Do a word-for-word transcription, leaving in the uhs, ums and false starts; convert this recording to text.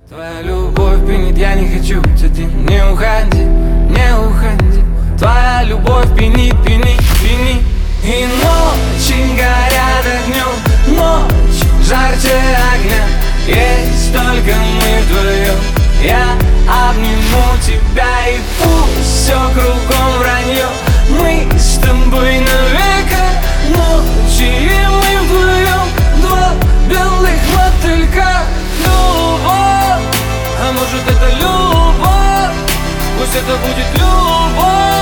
Твоя любовь пьянит, я не хочу быть один. Не уходи, не уходи. Твоя любовь пьянит, пьянит, пьянит. И ночи горят огнем, ночь жарче огня. Есть только мы вдвоем. Я обниму тебя, и пусть все кругом вранье. Мы с тобой навека, ночи и мы вдвоем. Два белых мотылька. Любовь, а может это любовь? Пусть это будет любовь.